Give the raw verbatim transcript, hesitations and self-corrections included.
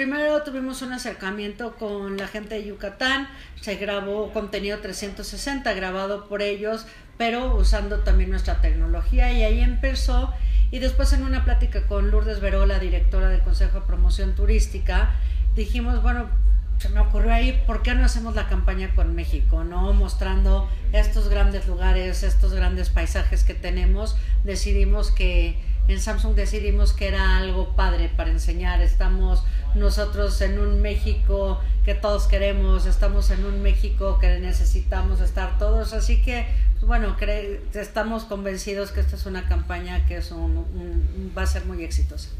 Primero tuvimos un acercamiento con la gente de Yucatán, se grabó contenido trescientos sesenta grabado por ellos, pero usando también nuestra tecnología, y ahí empezó. Y después, en una plática con Lourdes Verola, directora del Consejo de Promoción Turística, dijimos, bueno, se me ocurrió ahí, ¿por qué no hacemos la campaña con México, no? Mostrando estos grandes lugares, estos grandes paisajes que tenemos. Decidimos que en Samsung decidimos que era algo padre para enseñar. Estamos nosotros en un México que todos queremos, estamos en un México que necesitamos estar todos, así que pues bueno, cre- estamos convencidos que esta es una campaña que es un, un, va a ser muy exitosa.